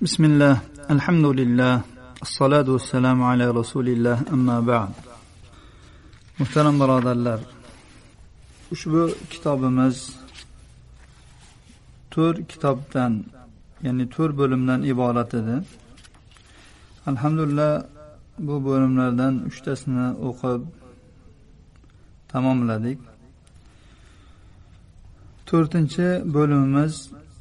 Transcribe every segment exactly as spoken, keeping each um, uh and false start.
Bismillah, alhamdulillah, assalatu wassalamu ala rasulillah, amma ba'd. Muhtaram birodarlar, ushbu kitobimiz to'rt kitobdan, ya'ni to'rt bo'limdan iborat edi. Alhamdulillah, bu bo'limlardan uchtasini o'qib tamomladik. To'rtinchi bo'limimiz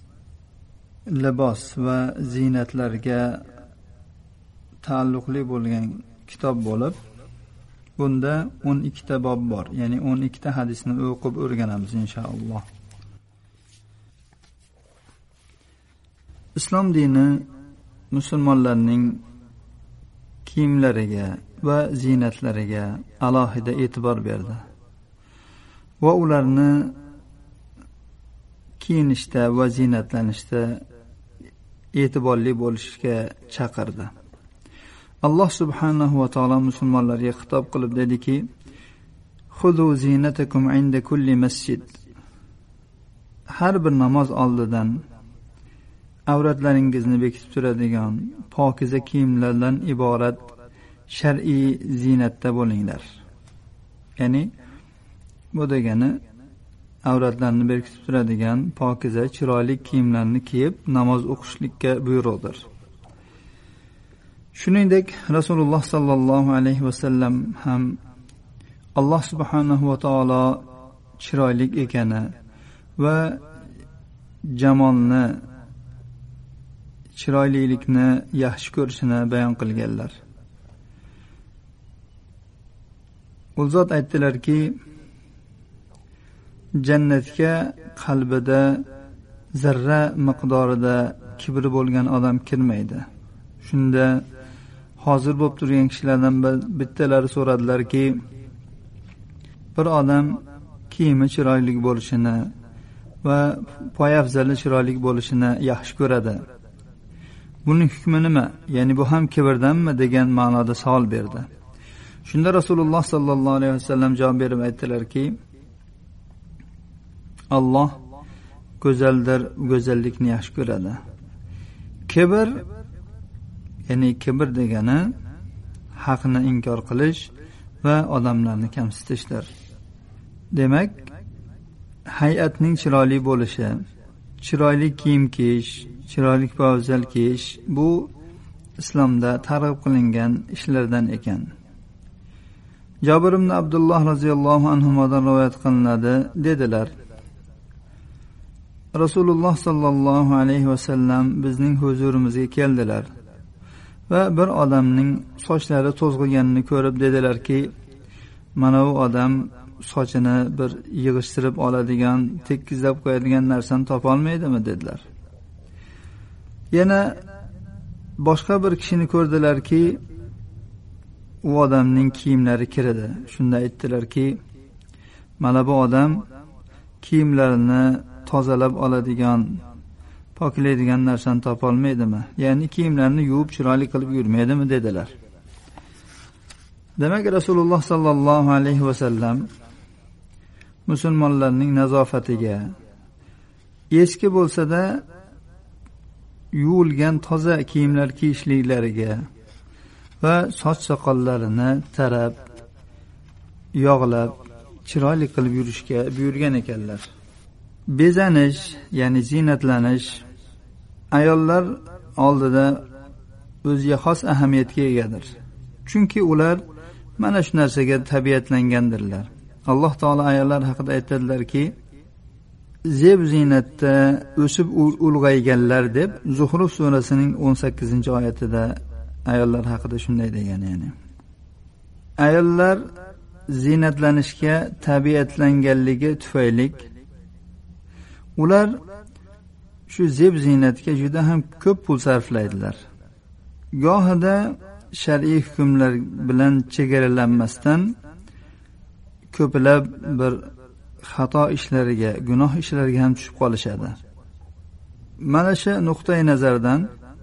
libos va ziynatlarga taalluqli bo'lgan kitob bo'lib, bunda o'n ikkita bob bor, ya'ni o'n ikkita hadisni o'qib o'rganamiz inshaalloh. Islom dini musulmonlarning kiyimlariga va ziynatlariga alohida e'tibor berdi va ularni kiyinishda va ziynatlanishda e'tiborli bo'lishga chaqirdi. Alloh subhanahu va taolo musulmonlarga xitob qilib dediki: "Xudu zinatakum inda kulli masjid." Har bir namoz oldidan avratlaringizni bekitib turadigan pokiza kiyimlardan iborat shar'iy ziynatda bo'linglar. Ya'ni bu degani avratlarni berkitib turadigan pokiza chiroyli kiyimlarni kiyib namoz o'qishlikka buyruqdir. Shuningdek, Rasululloh sallallohu alayhi va sallam ham Alloh subhanahu va taolo chiroyli ekani va jamolni, chiroylilikni yaxshi ko'rishini bayon qilganlar. U zot aytdilarki, jannatga qalbida zarra miqdorida kibri bo'lgan odam kirmaydi. Shunda hozir bo'lib turgan kishilardan bittalari so'radilarki, bir odam kiyimi chiroyli bo'lishini va poyafzali chiroyli bo'lishini yaxshi ko'radi. Buning hukmi nima? Ya'ni bu ham kibrdanmi degan ma'noda savol berdi. Shunda Rasululloh sallallohu alayhi vasallam javob berib aytdilarki, Alloh go'zaldir, go'zallikni yaxshi ko'radi. Kibr, ya'ni kibr degani haqni inkor qilish va odamlarni kamsitishdir. Demak, hay'atning chiroyli bo'lishi, chiroyli kiyim kiyish, chiroyli poyafzal kiyish bu islomda targ'ib qilingan ishlardan ekan. Jabir ibn Abdulloh roziyallohu anhudan rivoyat qilinadi, dedilar: Rasululloh sallallohu alayhi va sallam bizning huzurimizga keldilar va bir odamning sochlari to'zg'iganini ko'rib dedilarki, mana bu odam sochini bir yig'ishtirib oladigan, tekizlab qo'yadigan narsani topa olmaydimi dedilar. Yana boshqa bir kishini ko'rdilarki, u odamning kiyimlari kiridi. Shunda aytdilarki, mana bu odam kiyimlarini tozalab oladigan, poklaydigan narsani topa olmaydimi? Ya'ni kiyimlarni yuvib chiroyli qilib yurmaydimi dedilar. Demak, Rasululloh sallallohu alayhi va sallam musulmonlarning nazofatiga, eski bo'lsa-da yuvilgan toza kiyimlar kiyishliklariga va soch soqollarini tarab, yog'lab, chiroyli qilib yurishga buyurgan ekanlar. Bezanish, ya'ni ziynatlanish ayollar oldida o'ziga xos ahamiyatga egadir. Chunki ular mana shu narsaga tabiatlangandirlar. Alloh taolo ayollar haqida aytadilarki, zeb ziynatda o'sib ulg'ayganlar deb Zuhruf surasining o'n sakkizinchi oyatida ayollar haqida shunday degan. Ya'ni ayollar ziynatlanishga tabiatlanganligi tufayli ular shu zeb ziynatga juda ham ko'p pul sarflaydilar. Gohida shar'iy hukmlar bilan chegaralanmasdan ko'plab bir xato ishlariga, gunoh ishlariga ham tushib qolishadi. Mana shu nuqtai nazardan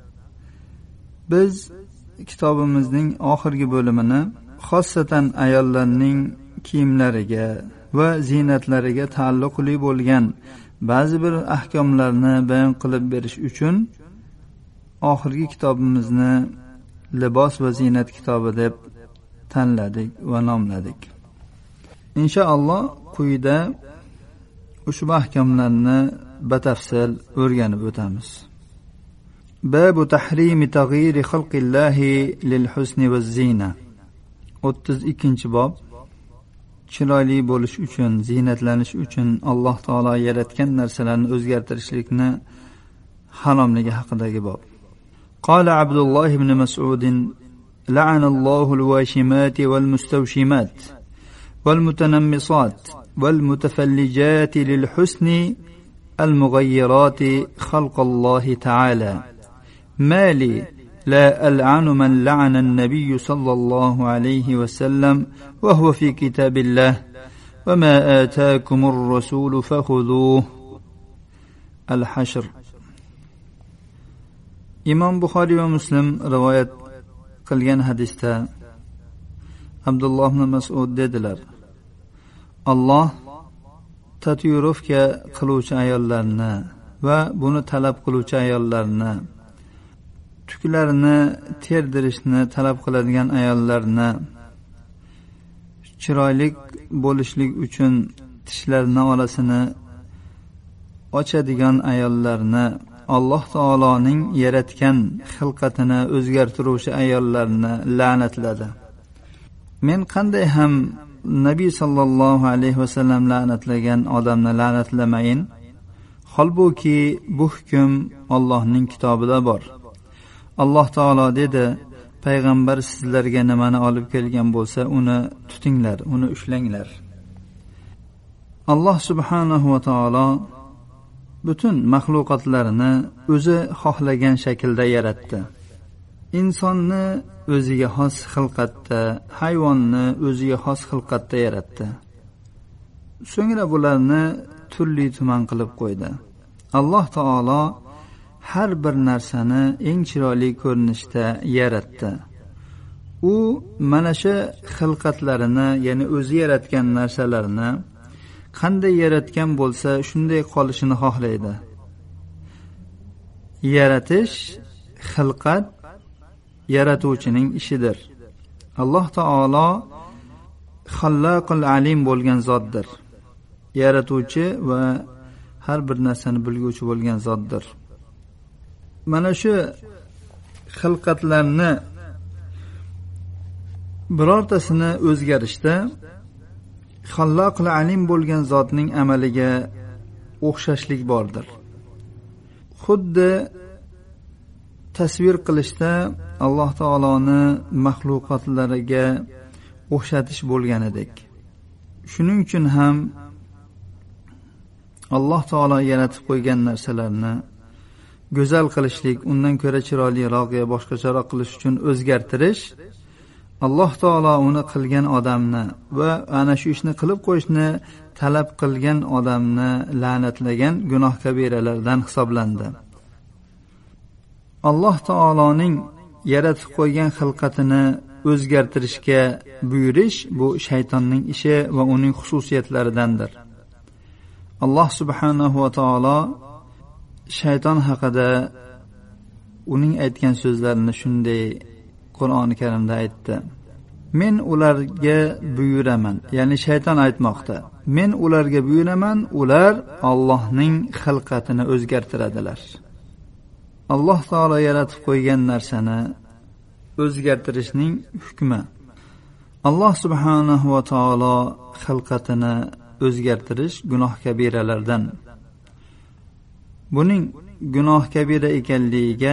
biz kitobimizning oxirgi bo'limini xossatan ayollarning kiyimlariga va ziynatlariga taalluqli bo'lgan ba'zi bir ahkomlarni bayon qilib berish uchun oxirgi kitobimizni libos va ziynat kitobi deb tanladik va nomladik. Inshaalloh quyida ushbu ahkamlarni batafsil o'rganib o'tamiz. Babu tahrimi taghyiri xalqillahi lil husni va zina. o'ttiz ikkinchi bob. Chiroyli bo'lish uchun, ziynatlanish uchun Alloh taolo yaratgan narsalarni o'zgartirishlikni haromligi haqidagi bob. Qala Abdullah ibn Mas'ud: "La'anallohu al-washimat wal-mustawshimat wal-mutanammisat wal-mutafallijat lil-husni al-mughayyirat khalqallahi ta'ala. Mali لا ألعن من لعن النبي صلى الله عليه وسلم وهو في كتاب الله وما آتاكم الرسول فخذوه." الحشر. إمام بخاري ومسلم رواية قليان حديثة عبد الله بن مسعود dediler: Allah tatuyurufka qiluvchi ayollarni va buni talab qiluvchi ayollarni, tuklarini terdirishni talab qiladigan ayollarni, chiroyli bo'lishlik uchun tishlarini orasini ochadigan ayollarni, Alloh taoloning yaratgan xilqatini o'zgartiruvchi ayollarni la'natladi. Men qanday ham Nabiy sallallohu alayhi vasallam la'natlagan odamni la'natlamayin? Holbuki bu hukm Allohning kitobida bor. Alloh taolo dedi: payg'ambar sizlarga nimani olib kelgan bo'lsa, uni tutinglar, uni ushlanglar. Alloh subhanahu va taolo butun maxluqotlarini o'zi xohlagan shaklda yaratdi. Insonni o'ziga xos xilqatda, hayvonni o'ziga xos xilqatda yaratdi. So'ngra bularni turli tuman qilib qo'ydi. Alloh taolo har bir narsani eng chiroyli ko'rinishda yaratdi. U mana shu xilqatlarini, ya'ni o'zi yaratgan narsalarni qanday yaratgan bo'lsa, shunday qolishini xohlaydi. Yaratish, xilqat yaratuvchining ishidir. Alloh taolo Xalloqul alim bo'lgan zotdir. Yaratuvchi va har bir narsani bilguvchi bo'lgan zotdir. Mana shu xilqatlarni birortasini o'zgarishda Xalloqul alim bo'lgan zotning amaliga o'xshashlik bordir. Xuddi tasvir qilishda Alloh taoloni maxluqotlariga o'xshatish bo'lganidek. Shuning uchun ham Alloh taolo yaratib qo'ygan narsalarni go'zal qilishlik, undan ko'ra chiroyliroq va boshqacharoq qilish uchun o'zgartirish, Alloh taolo uni qilgan odamni va ana shu ishni qilib qo'yishni talab qilgan odamni la'natlagan gunoh kabiralardan hisoblandi. Alloh taoloning yaratib qo'ygan xilqatini o'zgartirishga buyurish bu shaytonning ishi va uning xususiyatlaridandir. Alloh subhanahu va taolo shayton haqida uning aytgan so'zlarini shunday Qur'oni Karimda aytdi: "Men ularga buyuraman", ya'ni shayton aytmoqda. "Men ularga buyuraman, ular Allohning xilqatini o'zgartiradilar." Alloh taolo yaratib qo'ygan narsani o'zgartirishning hukmi. Alloh subhanahu va taolo xilqatini o'zgartirish gunoh kabiralardan. Buning gunoh kabira ekanligiga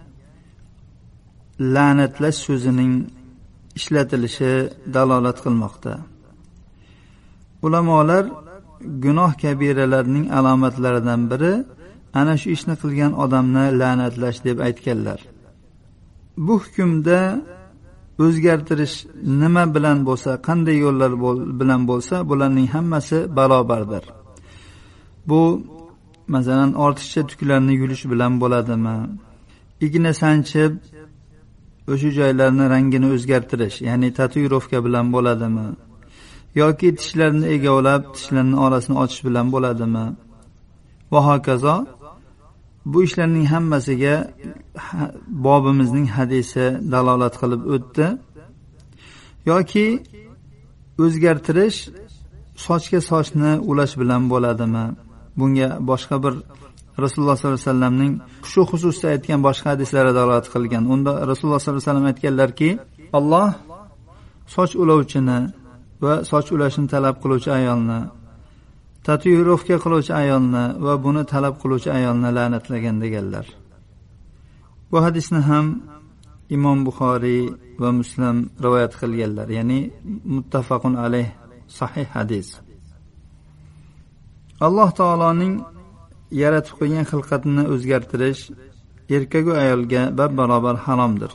la'natlash so'zining ishlatilishi dalolat qilmoqda. Ulamolar gunoh kabiralarning alomatlaridan biri ana shu ishni qilgan odamni la'natlash deb aytganlar. Bu hukmda o'zgartirish nima bilan bo'lsa, qanday yo'llar bilan bo'lsa, bularning hammasi barobardir. Bu masalan ortiqcha tuklarni yulish bilan bo'ladimi? Igna sanchib o'sha joylarni rangini o'zgartirish, ya'ni tatuirovka bilan bo'ladimi? Yoki tishlarni egavlab, tishlarning orasini ochish bilan bo'ladimi? Va hokazo. bu ishlarning hammasiga bobimizning hadisi dalolat qilib o'tdi. Yoki o'zgartirish sochga sochni ulash bilan bo'ladimi? Bunga boshqa bir Rasululloh sollallohu alayhi vasallamning shu xususda aytgan boshqa hadislari dalolat qilgan. Unda Rasululloh sollallohu alayhi vasallam aytganlarki, Alloh soch ulovchini va soch ulashini talab qiluvchi ayolni, tatuirovka qiluvchi ayolni va buni talab qiluvchi ayolni la'natlagan deganlar. Bu hadisni ham Imom Buxoriy va Muslim rivoyat qilganlar, ya'ni muttafaqun alayh sahih hadis. Alloh taoloning yaratib qo'ygan xilqatini o'zgartirish erkak va ayolga bab-barobar haromdir.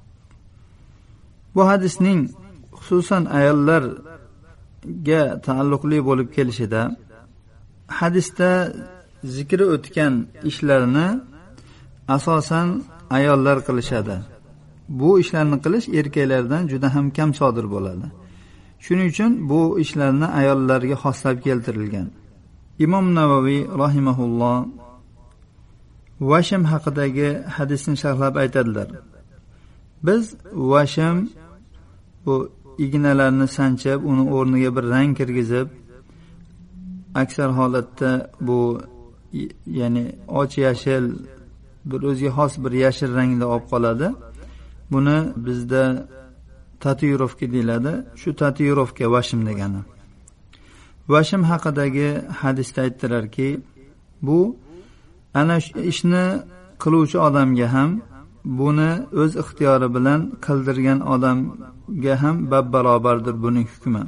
Bu hadisning xususan ayollarga taalluqli bo'lib kelishida hadisda zikri o'tgan ishlarni asosan ayollar qilishadi. Bu ishlarni qilish erkaklardan juda ham kam sodir bo'ladi. Shuning uchun bu ishlarni ayollarga xoslab keltirilgan. Imom Navaviy rahimahulloh vashim haqidagi hadisni sharhlab aytadilar. Biz vashim bu ignalarni sanchib, uni o'rniga bir rang kirgizib, aksar holatda bu ya'ni och yashil, bir o'ziga xos bir yashil rangda olib qoladi. Buni bizda tatuirovka deyiladi. Shu tatuirovka vashim degani. Vashim haqidagi hadisda aytdilarki, bu ana shu ishni qiluvchi odamga ham, buni o'z ixtiyori bilan qildirgan odamga ham bab-barobardir buning hukmi.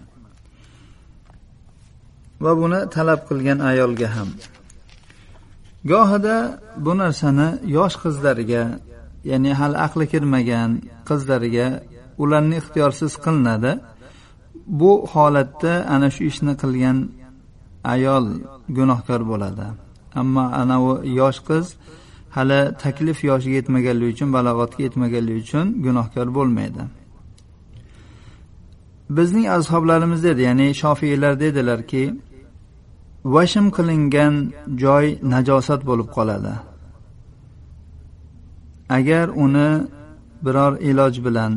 Va buni talab qilgan ayolga ham. Gohida bu narsani yosh qizlarga, ya'ni hali aqli kirmagan qizlarga ularni ixtiyorsiz qilinadi. Bu holatda ana shu ishni qilgan ayol gunohkor bo'ladi. Ammo ana u yosh qiz hali taklif yoshiga yetmaganligi uchun, balog'atga yetmaganligi uchun gunohkor bo'lmaydi. Bizning azhoblarimiz dedi, ya'ni Shofiylar dedilarki, vashim qilingan joy najosat bo'lib qoladi. Agar uni biror iloj bilan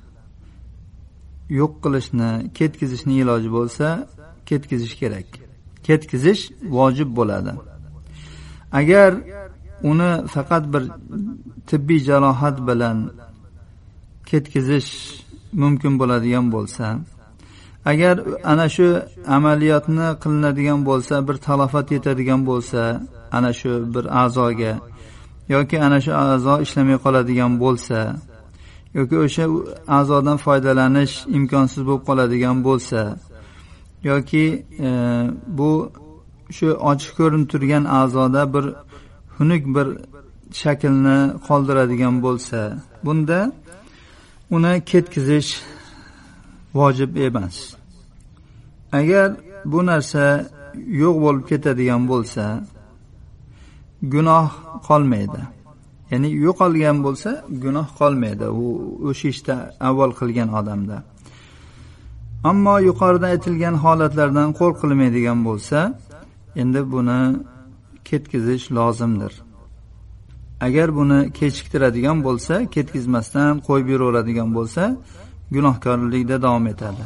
yo'q qilishni, ketkizishni iloji bo'lsa, ketkizish kerak. Ketkizish vojib bo'ladi. Agar uni faqat bir tibbiy jarohat bilan ketkizish mumkin bo'ladigan bo'lsa, agar ana shu amaliyotni qilinadigan bo'lsa, bir talofat yetadigan bo'lsa, ana shu bir a'zoga yoki ana shu a'zo ishlamay qoladigan bo'lsa, yoki o'sha a'zodan foydalanish imkonsiz bo'lib qoladigan bo'lsa, yoki e, bu shu ochiq ko'rinib turgan a'zoda bir xunuk bir shaklni qoldiradigan bo'lsa, bunda uni ketkizish vojib emas. Agar bu narsa yo'q bo'lib ketadigan bo'lsa, gunoh qolmaydi. Ya'ni yo'qolgan bo'lsa, gunoh qolmaydi u o'sha ishda avval qilgan odamda. Ammo yuqorida aytilgan holatlardan qo'rqilmaydigan bo'lsa, endi buni ketkizish lozimdir. Agar buni kechiktiradigan bo'lsa, ketkizmasdan qo'yib yuraveradigan bo'lsa, gunohkorlikda davom etadi.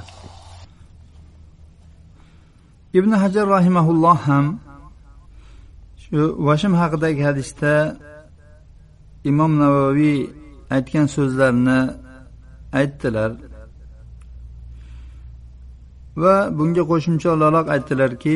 Ibn Hajar rahimahulloh ham shu vashim haqidagi hadisda Imom Navaviy aytgan so'zlarni aytdilar va bunga qo'shimcha olaroq aytdilarki,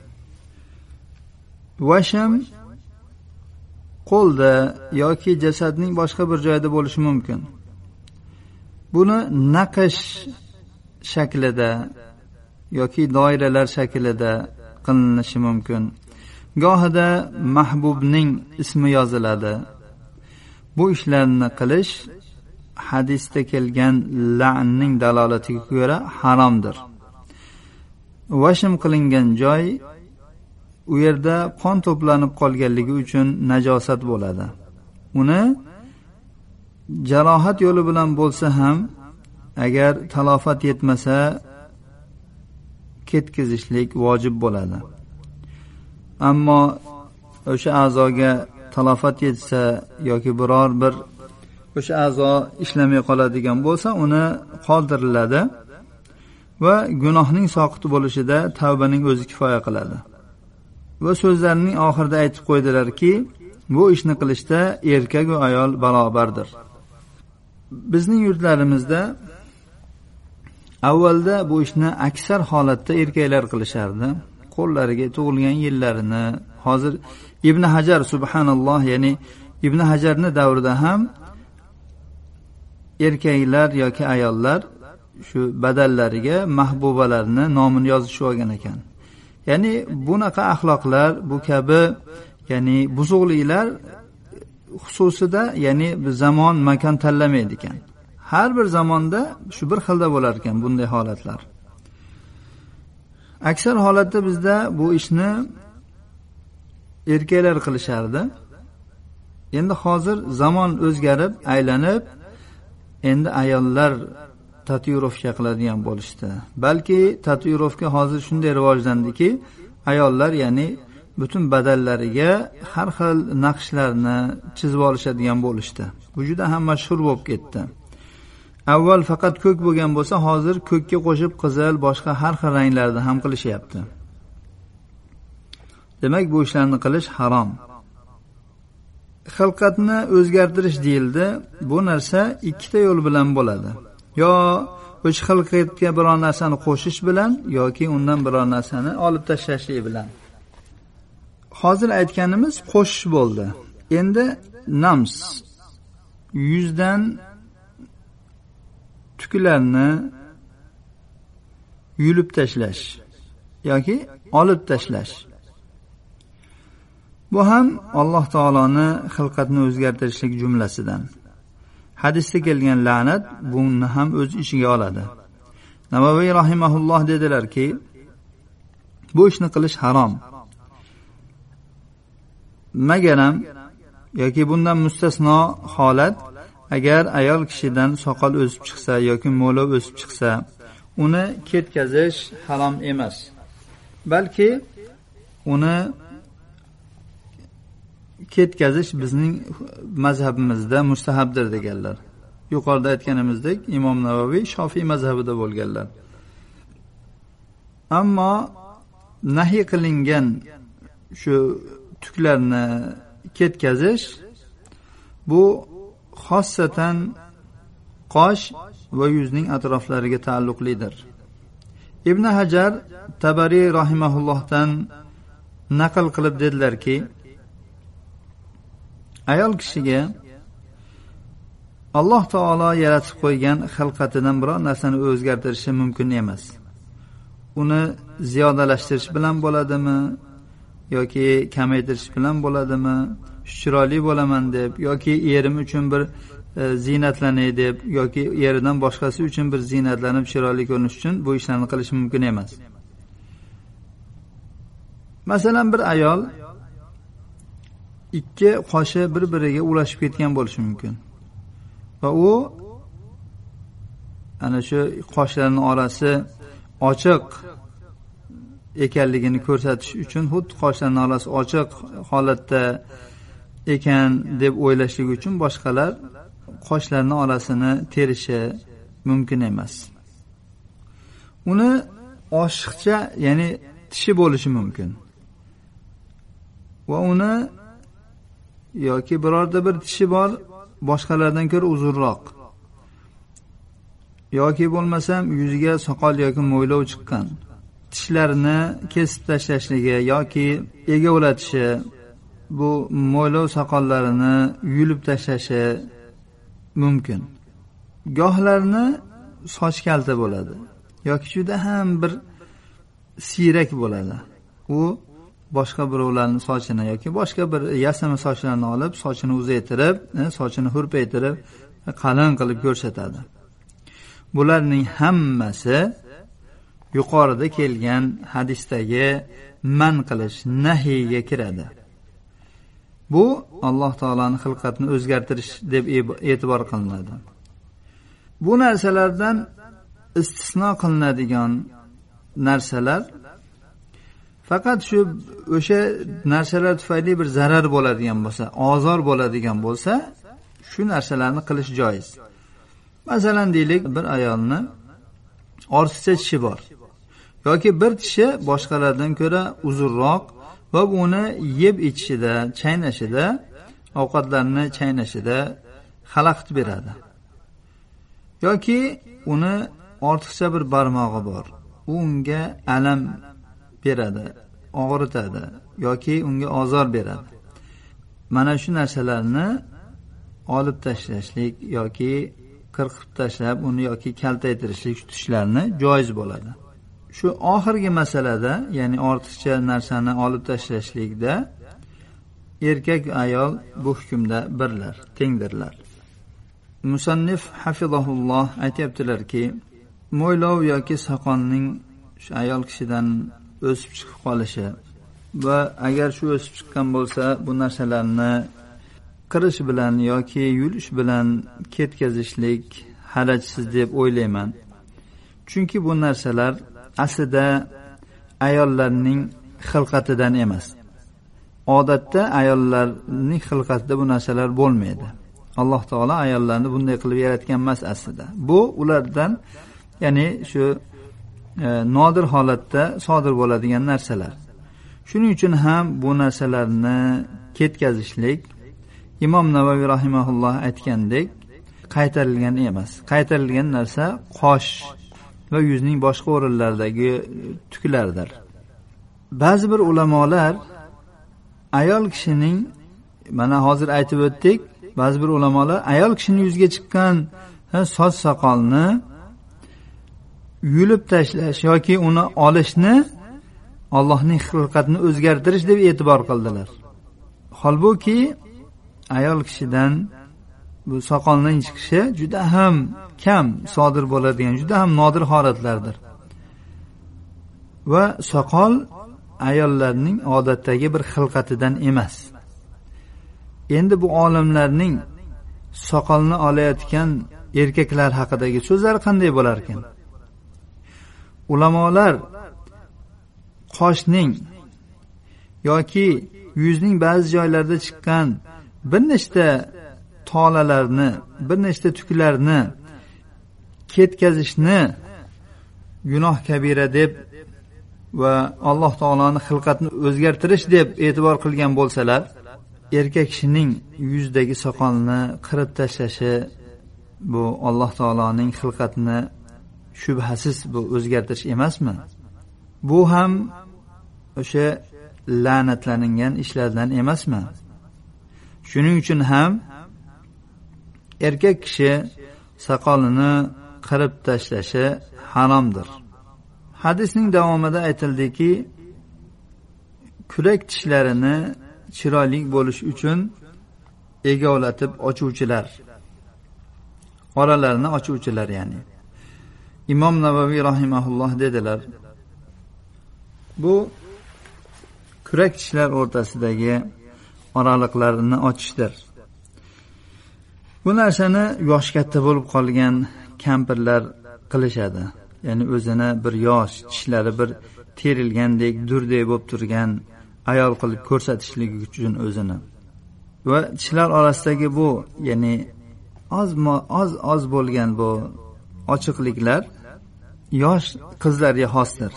vashim qo'lda yoki jasadning boshqa bir joyida bo'lishi mumkin. Buni naqsh shaklida yoki doiralar shaklida qilinishi mumkin. Gohida mahbubning ismi yoziladi. Bu ishlarni qilish hadisda kelgan la'nning dalolatiga ko'ra haromdir. Vashim qilingan joy u yerda qon to'planib qolganligi uchun najosat bo'ladi. Uni jarohat yo'li bilan bo'lsa ham, agar talofat yetmasa, ketkizishlik vojib bo'ladi. Ammo o'sha a'zoga talofat yetsa yoki biror bir o'sha a'zo ishlamay qoladigan bo'lsa, uni qoldiriladi va gunohning soqit bo'lishida tavbaning o'zi kifoya qiladi. Va so'zlarining oxirida aytib qo'ydilarki, bu ishni qilishda erkak va ayol barobardir. Bizning yurtlarimizda avvalda bu ishni aksar holatda erkaklar qilishardi. Qo'llariga tug'ilgan yillarini, hozir Ibn Hajar subhanalloh, ya'ni Ibn Hajarning davrida ham erkaklar yoki ayollar shu badallariga mahbubalarni nomini yozishib olgan ekan. Ya'ni bunaqa axloqlar, bu kabi ya'ni buzuqliklar xususida, ya'ni zamon, makon tanlamaydi ekan. Har bir zamonda shu bir xilda bo'lar ekan bunday holatlar. Aksar holatda bizda bu ishni erkaklar qilishardi. Endi hozir zamon o'zgarib, aylanib, endi ayollar tatuirovka qiladigan bo'lishdi. Balki tatuirovka hozir shunday rivojlandiki, ayollar ya'ni butun badallariga har xil naqshlarni chizib olishadigan bo'lishdi. Bu juda ham mashhur bo'lib ketdi. Avval faqat ko'k bo'lgan bo'lsa, hozir ko'kka qo'shib qizil, boshqa har xil ranglarda ham qilishyapti. Demak, bu ishlarni qilish harom. Xilqatni o'zgartirish deyildi. Bu narsa ikkita yo'l bilan bo'ladi. Yo o'sha xilqatga biror narsani qo'shish bilan yoki undan biror narsani olib tashlashlik bilan. Hozir aytganimiz qo'shish bo'ldi. Endi nams, yuzdan tuklarni yulib tashlash yoki olib tashlash. Bu ham Alloh taoloning xilqatni o'zgartirishlik jumlasidan. Hadisda kelgan la'nat buni ham o'z ichiga oladi. Navoiy rahimahulloh dedilarki, bu ishni qilish harom. Magaram yoki bundan mustasno holat, agar ayol kishidan soqol o'sib chiqsa yoki mo'ylab o'sib chiqsa, uni ketkazish harom emas. Balki uni ketkazish bizning mazhabimizda mustahabdir deganlar. Yuqorida aytganimizdek, Imom Navoiy Shofiy mazhabida bo'lganlar. Ammo nahiy qilingan shu tuklarni ketkazish bu xossatan qosh va yuzning atroflariga taalluqlidir. Ibn Hajar Tabari rahimahullohdan naql qilib dedilarki, ayol kishiga Alloh taolo yaratib qo'ygan xilqatidan biror narsani o'zgartirishi mumkin emas. Uni ziyodalashtirish bilan bo'ladimi yoki kamaytirish bilan bo'ladimi, chiroyli bo'laman deb yoki erim uchun bir e, ziynatlanay deb yoki eridan boshqasi uchun bir ziynatlanib chiroyli ko'rinish uchun bu ishlarni qilish mumkin emas. Masalan, bir ayol ikki qoshi bir-biriga ulashib ketgan bo'lishi mumkin. Va u ana shu qoshlarining orasi ochiq ekanligini ko'rsatish uchun, xuddi qoshlarining orasi ochiq holatda ekan deb o'ylashlik uchun boshqalar qoshlarining orasini terishi mumkin emas. Uni oshiqcha, ya'ni tishi bo'lishi mumkin. Va uni yoki birorta bir tishi bor, boshqalardan ko'ra uzunroq. Yoki bo'lmasam yuziga soqol yoki mo'ylov chiqqan. Tishlarini kesib tashlashligi yoki egavlatishi, bu mo'ylov soqollarini yulib tashlashi mumkin. Gohlarni soch kalta bo'ladi yoki juda ham bir siyrak bo'ladi. U boshqa birovlarning sochini yoki boshqa bir yasama sochlarni olib, sochini uzaytirib, sochini hurpaytirib, qalin qilib ko'rsatadi. Bularning hammasi yuqorida kelgan hadisdagi man qilish, nahiyga kiradi. Bu Alloh taolaning xilqatini o'zgartirish deb e'tibor qilinadi. Bu narsalardan istisno qilinadigan narsalar Faqat shu o'sha narsalar tufayli bir zarar bo'ladigan bo'lsa, ozor bo'ladigan bo'lsa, shu narsalarni qilish joiz. Masalan, deylik, bir ayolni ortiqcha tishi bor yoki bir tishi boshqalardan ko'ra uzunroq va uni yeb ichishida, chaynashida, ovqatlarni chaynashida xalaqit beradi. Yoki uni ortiqcha bir barmog'i bor. U unga alam beradi, og'ritadi yoki unga ozor beradi. Mana shu narsalarni olib tashlashlik yoki qirqib tashlab uni yoki kaltaytirishlik shu tishlarni joiz bo'ladi. Shu oxirgi masalada, ya'ni ortiqcha narsani olib tashlashlikda erkak ayol bu hukmda birlar, tengdirlar. Musannif hafizahulloh aytibdilarki, mo'ylov yoki soqolning shu ayol kishidan o'sib chiqib qolishi va agar shu o'sib chiqqan bo'lsa, bu narsalarni qirish bilan yoki yulish bilan ketkazishlik harajsiz deb o'ylayman. Chunki bu narsalar aslida ayollarning xilqatidan emas. Odatda ayollarning xilqatida bu narsalar bo'lmaydi. Alloh taolo ayollarni bunday qilib yaratgan emas aslida. Bu ulardan, ya'ni shu e, nodir holatda sodir bo'ladigan narsalar. Shuning uchun ham bu narsalarni ketkazishlik Imom Navaviy rahimahulloh aytgandek qaytarilgan emas. Qaytarilgan narsa qosh va yuzning boshqa o'rinlaridagi tuklardir. Ba'zi bir ulamolar ayol kishining, mana hozir aytib o'tdik, ba'zi bir ulamolar ayol kishining yuziga chiqqan soch soqolni yulib tashlash yoki uni olishni Allohning xilqatini o'zgartirish deb e'tibor qildilar. Holbuki ayol kishidan bu soqolning chiqishi juda ham kam sodir bo'ladigan, juda ham nodir holatlardir. Va soqol ayollarning odatdagi bir xilqatidan emas. Endi bu olimlarning soqolni olayotgan erkaklar haqidagi so'zlari qanday bo'lar ekan? Ulamolar qoshning yoki yuzning ba'zi joylarida chiqqan bir nechta tolalarni, bir nechta tuklarni ketkazishni gunoh kabira deb va Alloh taoloning xilqatini o'zgartirish deb e'tibor qilgan bo'lsalar, erkak kishining yuzdagi soqolni qirib tashlashi bu Alloh taoloning xilqatini shubhasiz bu o'zgartirish emasmi? Bu ham o'sha la'natlangan ishlardan emasmi? Shuning uchun ham erkak kishi soqolini qirib tashlashi haromdir. Hadisning davomida aytildiki, kurak tishlarini chiroyli bo'lish uchun egovlatib ochuvchilar, oralarini ochuvchilar, ya'ni Imom Navaviy rahimahulloh dedilar, bu kurak tishlar o'rtasidagi oraliqlarni ochishdir. Bu narsani yosh katta bo'lib qolgan kampirlar qilishadi. Ya'ni o'zini bir yosh, tishlari bir terilgandek, durdek bo'lib turgan ayol qilib ko'rsatishlik uchun o'zini. Va tishlar orasidagi bu, ya'ni oz oz oz bo'lgan bu ochiqliklar yosh qizlarga xosdir.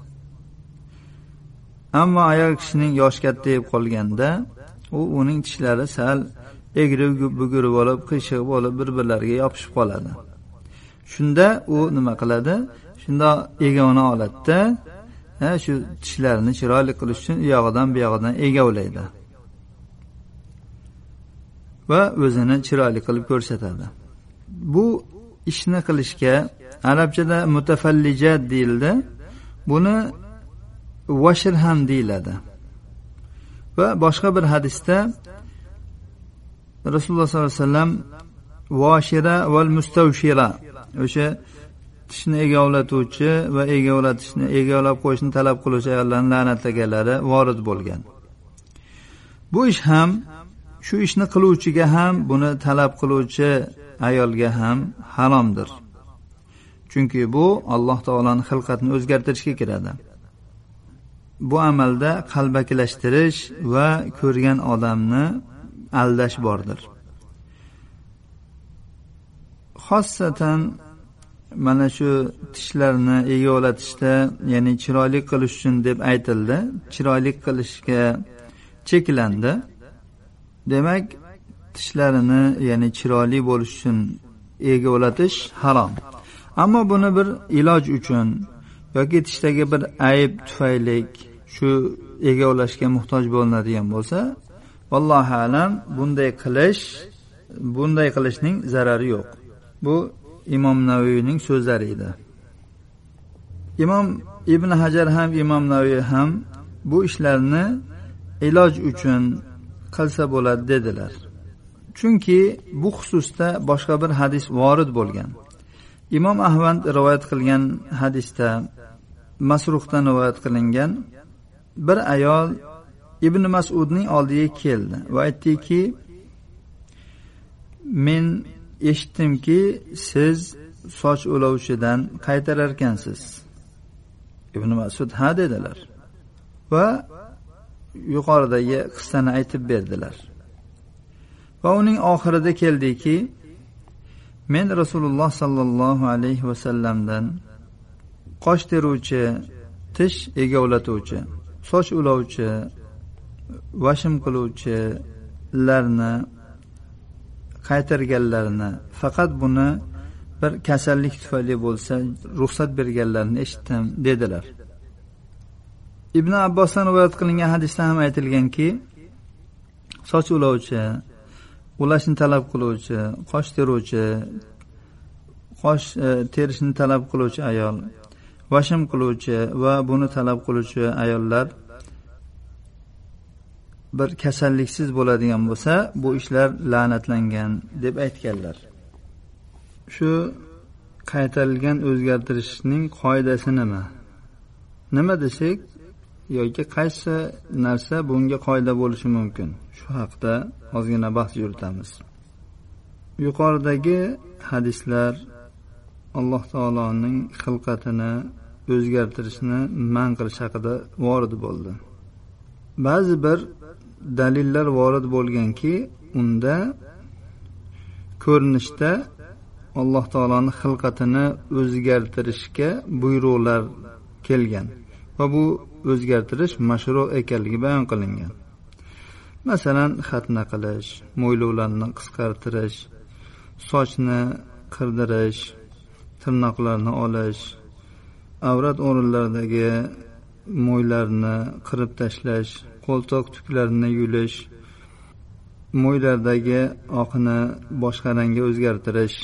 Ammo ayol kishining yosh katta bo'lib qolganda, u uning tishlari sal egri buguri bo'lib, qiyshiq bo'lib bir-birlariga yopishib qoladi. Shunda u nima qiladi? Shunda egavini oladi-da, ha, shu tishlarini chiroyli qilish uchun u yog'idan bu yog'idan egavlaydi. Va o'zini chiroyli qilib ko'rsatadi. Bu ishni qilishga arabchada mutafallijat deyildi. Buni vashr ham deyiladi. Va boshqa bir hadisda Rasululloh sollallohu alayhi vasallam vashira val mustawshira, o'sha tishni egavlatuvchi va egavlatishni, egavlab qo'yishni talab qiluvchi ayollarni la'natlaganlari vorid bo'lgan. Bu ish ham, shu ishni qiluvchiga ham, buni talab qiluvchi ayolga ham haromdir. Chunki bu Alloh taolaning xilqatini o'zgartirishga kiradi. bu amalda qalbakilashtirish va ko'rgan odamni aldash bordir. Xossatan mana shu tishlarni egovlatishda, ya'ni chiroyli qilish uchun deb aytildi. Chiroyli qilishga cheklandi. Demak, tishlarini ya'ni chiroyli bo'lish uchun egovlatish harom. Ammo buni bir iloj uchun yoki tishdagi bir ayb tufayli shu egovlashga muhtoj bo'linadigan bo'lsa, vallohu alam bunday qilish, bunday qilishning zarari yo'q. Bu Imom Navaviyning so'zlari edi. Imom Ibn Hajar ham, Imom Navaviy ham bu ishlarni iloj uchun qilsa bo'ladi dedilar. Chunki bu xususda boshqa bir hadis vorid bo'lgan. Imom Ahmad rivoyat qilgan hadisda, Masruhdan rivoyat qilingan, bir ayol Ibn Mas'udning oldiga keldi va aytdiki, men eshitdimki, siz soch o'lovchidan qaytarar ekansiz. Ibn Mas'ud ha dedilar va yuqoridagi qissani aytib berdilar. Va uning oxirida keldiki, men Rasululloh sallallohu alayhi va sallamdan qosh teruvchi, tish egovlatuvchi, soch ulovchi, vashim qiluvchilarni qaytarganlarni, faqat buni bir kasallik tufayli bo'lsa ruxsat berganlarini eshitdim dedilar. Ibn Abbosdan rivoyat qilingan hadisda ham aytilganki, soch ulovchi, ulashni talab qiluvchi, qosh teruvchi, qosh e, terishni talab qiluvchi ayol, vashim qiluvchi va buni talab qiluvchi ayollar bir kasalliksiz bo'ladigan bo'lsa, bu ishlar la'natlangan deb aytganlar. Shu qaytarilgan o'zgartirishning qoidasi nima? Nima desak, yoki qaysi narsa bunga qoida bo'lishi mumkin? Shu haqda ozgina bahs yuritamiz. Yuqoridagi hadislar Alloh taoloning xilqatini o'zgartirishni man qilish haqida vorid bo'ldi. Ba'zi bir dalillar vorid bo'lganki, unda ko'rinishda Alloh taoloning xilqatini o'zgartirishga buyruqlar kelgan va bu o'zgartirish mashru ekanligi bayon qilingan. Masalan, xatna qilish, mo'ylovlarni qisqartirish, sochni qirdirish, tirnoqlarni olish, avrat o'rinlaridagi mo'ylarni qirib tashlash, qo'ltiq tuklarini yulish, mo'ylardagi oqni boshqa rangga o'zgartirish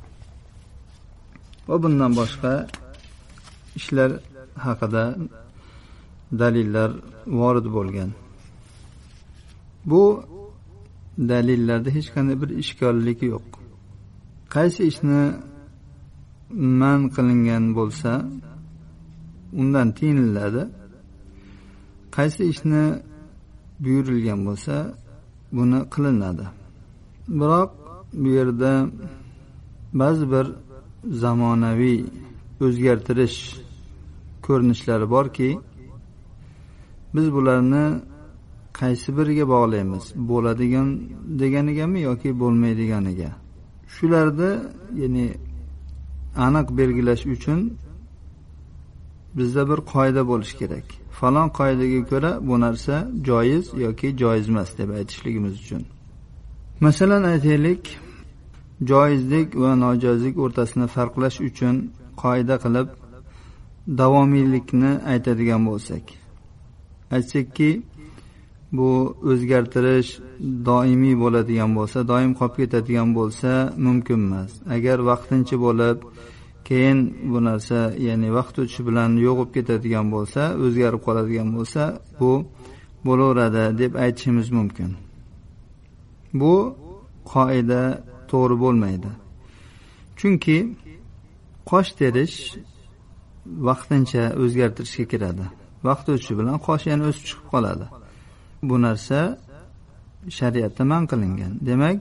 va bundan boshqa ishlar haqida dalillar vorid bo'lgan. Bu dalillarda hech qanday bir ishkollik yo'q. Qaysi ishni man qilingan bo'lsa, undan tiyiniladi. Qaysi ishni buyurilgan bo'lsa, buni qilinadi. Biroq bu yerda ba'zi bir zamonaviy o'zgartirish ko'rinishlari borki, biz bularni qaysi biriga bog'laymiz? Bo'ladigan deganigami yoki bo'lmaydiganiga? Shularda, ya'ni aniq belgilash uchun bizda bir qoida bo'lish kerak. Falon qoidaga ko'ra bu narsa joiz yoki joiz emas deb aytishligimiz uchun. Masalan, aytaylik, joizlik va nojoizlik o'rtasini farqlash uchun qoida qilib davomiylikni aytadigan bo'lsak, aytsakki, bu o'zgartirish doimiy bo'ladigan bo'lsa, doim qolib ketadigan bo'lsa mumkin emas. Agar vaqtincha bo'lib, keyin bu narsa, ya'ni vaqt o'tishi bilan yo'qib ketadigan bo'lsa, o'zgarib qoladigan bo'lsa, bu bo'laveradi deb aytishimiz mumkin. Bu qoida to'g'ri bo'lmaydi. Chunki qosh terish vaqtincha o'zgartirishga kiradi. Vaqt o'tishi bilan qosh yana o'sib chiqib qoladi. Bu narsa shariatda man qilingan. Demak,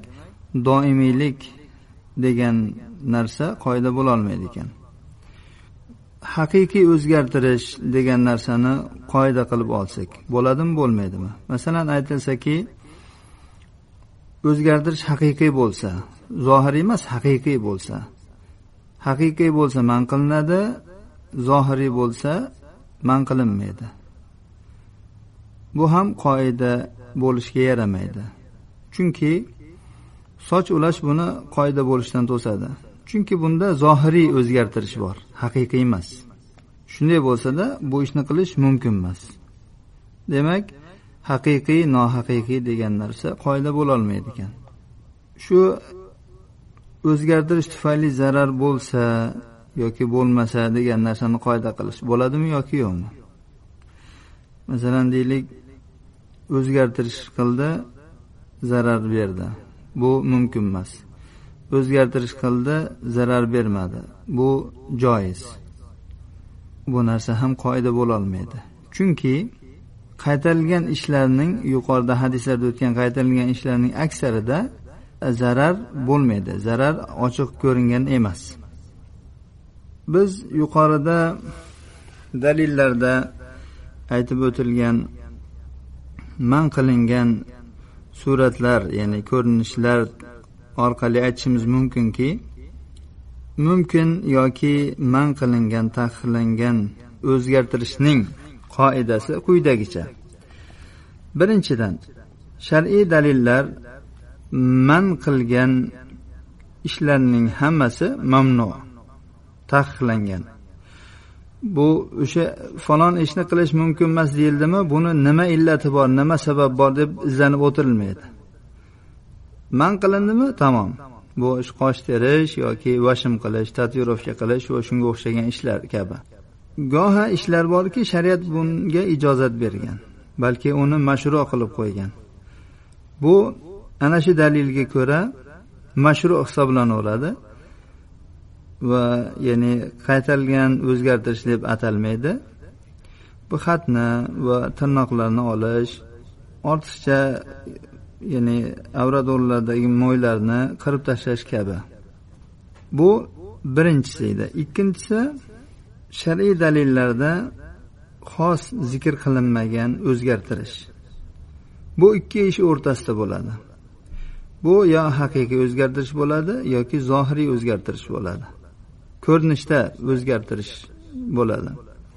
doimiylik degan narsa qoida bo'la olmaydi ekan. haqiqiy o'zgartirish degan narsani qoida qilib olsak, bo'ladimi, bo'lmaydimi? Masalan, aytilsa-ki, o'zgartirish haqiqiy bo'lsa, zohiriy emas, haqiqiy bo'lsa, haqiqiy bo'lsa man qilinadi, zohiriy bo'lsa man qilinmaydi. Bu ham qoida bo'lishga yaramaydi. Chunki soch ulash buni qoida bo'lishdan to'sadi. Chunki bunda zohiriy o'zgartirish bor, haqiqiy emas. Shunday bo'lsa-da, bu ishni qilish mumkin emas. Demak, haqiqiy, nohaqiqiy degan narsa qoida bo'la olmaydi ekan. Shu o'zgartirish tufayli zarar bo'lsa yoki bo'lmasa degan narsani qoida qilish bo'ladimi yoki yo'qmi? Masalan, deylik, o'zgartirish qildi, zarar berdi. Bu mumkin emas. O'zgartirish qildi, zarar bermadi. Bu joiz. Bu narsa ham qoida bo'la olmaydi. Chunki qaytarilgan ishlarning, yuqorida hadislarda o'tgan qaytarilgan ishlarning aksarida zarar bo'lmaydi. Zarar ochiq ko'ringan emas. Biz yuqorida dalillarda aytib o'tilgan man qilingan suratlar, ya'ni ko'rinishlar orqali aytishimiz mumkinki, mumkin yoki man qilingan, taqiqlangan o'zgartirishning qoidasi quyidagicha. Birinchidan, shar'iy dalillar man qilgan ishlarning hammasi mamnu, taqiqlangan. Bu o'sha falon ishni qilish mumkin emas deyildimi, buni nima illati bor, nima sabab bor deb izlanib o'tirilmaydi. Man qilindimi? Tamom. Bu ish qosh terish yoki vashim qilish, tatuirovka qilish va shunga o'xshagan ishlar kabi. Goha ishlar borki, shariat bunga ijozat bergan, balki uni mashru' qilib qo'ygan. Bu ana shu dalilga ko'ra mashru' hisoblanaveradi va ya'ni qaytarilgan o'zgartirish deb atalmaydi. Bu xatni va tirnoqlarni olish, ortiqcha ya'ni avrat o'rnlaridagi mo'ylarni qirib tashlash kabi. Bu birinchisi edi. Ikkinchisi, shar'iy dalillarda xos zikr qilinmagan o'zgartirish. Bu ikki ish o'rtasida bo'ladi. Bu yo haqiqiy o'zgartirish bo'ladi yoki zohiriy o'zgartirish bo'ladi. Ko'rinishda o'zgartirish bo'ladi.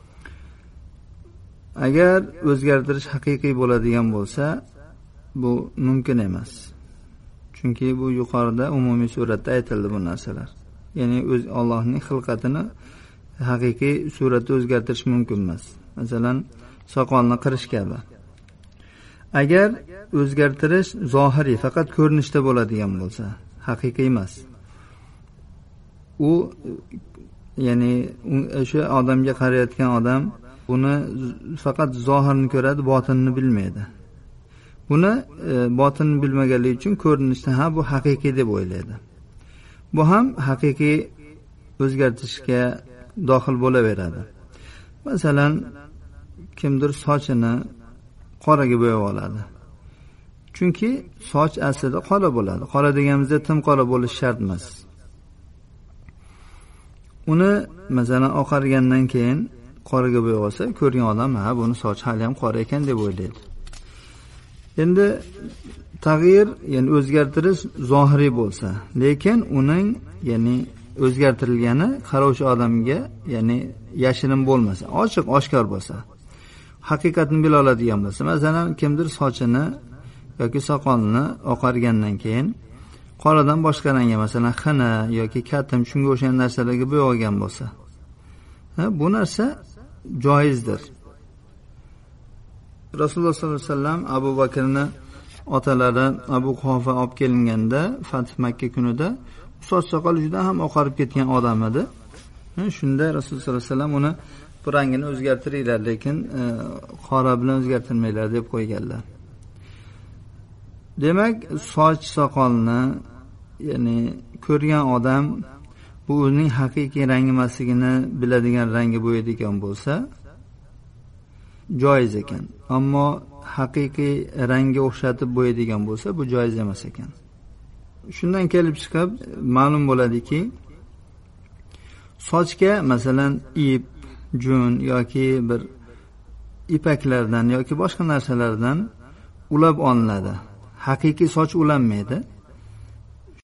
Agar o'zgartirish haqiqiy bo'ladigan bo'lsa, bu mumkin emas. Chunki bu yuqorida umumiy suratda aytildi bu narsalar. Ya'ni o'z Allohning xilqatini haqiqiy suratda o'zgartirish mumkin emas. Masalan, soqolni qirish kabi. Agar o'zgartirish zohiriy, faqat ko'rinishda bo'ladigan bo'lsa, haqiqiy emas. U ya'ni o'sha odamga qarayotgan odam buni faqat zohirini ko'radi, botinini bilmaydi. Buni e, botinni bilmaganligi uchun ko'rinishda ha bu haqiqiy deb o'ylaydi. Bu ham haqiqiy o'zgartirishga daxil bo'laveradi. Masalan, kimdir sochini qoraga bo'yab oladi. Chunki soch aslida qora bo'ladi. Qora deganimizda tim qora bo'lishi shart emas. Uni masalan oqargandan keyin qoraga bo'yab olsa, ko'rgan odam ha buni soch hali ham qora ekan deb o'ylaydi. Endi tag'yir, ya'ni o'zgartirish zohiriy bo'lsa, lekin uning ya'ni o'zgartirilgani qarovchi odamga ya'ni yashirin bo'lmasa, ochiq oshkor bo'lsa, haqiqatni bila oladigan bo'lsa, masalan kimdir sochini yoki soqolini oqargandan keyin qoradan boshqa rangga, masalan xina yoki katim shunga o'xshagan narsalarga bo'yab olgan bo'lsa, ha, bu narsa joizdir. Rasululloh sollallohu alayhi vasallam Abu Bakrni otalari Abu Quhofa olib kelinganda Fath Makka kunida soch soqoli juda ham oqarib ketgan odam edi. Shunda Rasululloh sollallohu alayhi vasallam uni bu rangini o'zgartiringlar, lekin e, qora bilan o'zgartirmanglar deb qo'yganlar. Demak, soch soqolni ya'ni ko'rgan odam bu o'zining haqiqiy rangi emasligini biladigan rangga bo'yaydigan bo'lsa joiz ekan. Ammo haqiqiy rangga o'xshatib bo'yaydigan bo'lsa bu joiz emas ekan. Shundan kelib chiqib ma'lum bo'ladiki, sochga masalan ip jun yoki bir ipaklardan yoki boshqa narsalardan ulab olinadi. Haqiqiy soch ulanmaydi.